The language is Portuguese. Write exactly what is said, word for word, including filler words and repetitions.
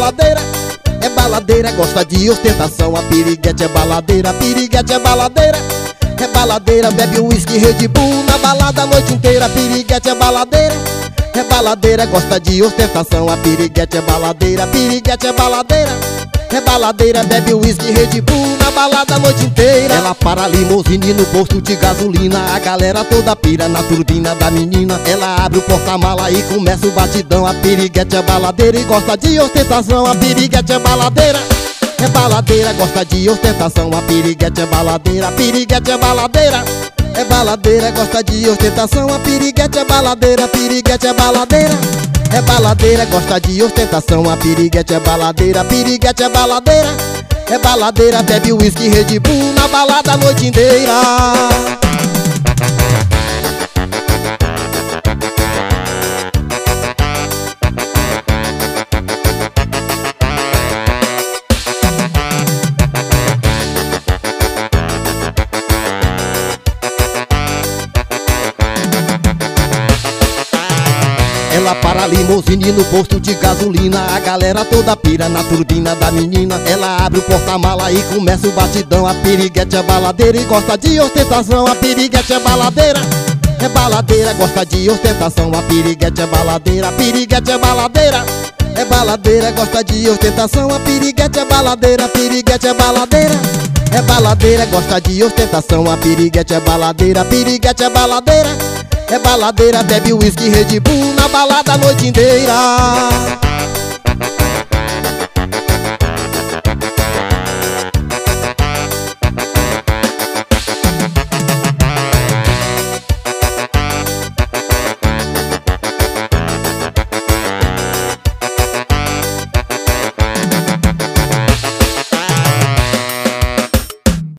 baladeira. É baladeira, gosta de ostentação. A piriguete é baladeira, a piriguete é baladeira. É baladeira, bebe uísque, Red Bull na balada a noite inteira. A piriguete é baladeira. É baladeira, gosta de ostentação. A piriguete é baladeira, a piriguete é baladeira. É baladeira, bebe uísque, Red Bull na balada a noite inteira. Ela para a limousine no posto de gasolina. A galera toda pira na turbina da menina. Ela abre o porta-mala e começa o batidão. A piriguete é baladeira e gosta de ostentação. A piriguete é baladeira. É baladeira, gosta de ostentação. A piriguete é baladeira, a piriguete é baladeira. É baladeira, gosta de ostentação. A piriguete é baladeira, a piriguete é baladeira. É baladeira, gosta de ostentação. A piriguete é baladeira, a piriguete é baladeira. É baladeira, bebe uísque, Red Bull na balada a noite inteira. Ela para a limousine no posto de gasolina. A galera toda pira na turbina da menina. Ela abre o porta-mala e começa o batidão. A piriguete é baladeira e gosta de ostentação. A piriguete é baladeira. É baladeira, gosta de ostentação. A piriguete é baladeira, a piriguete é baladeira. É baladeira, gosta de ostentação. A piriguete é baladeira, a piriguete é baladeira. É baladeira, gosta de ostentação. A piriguete é baladeira, a piriguete é baladeira. É baladeira, bebe uísque, Red Bull na balada a noite inteira.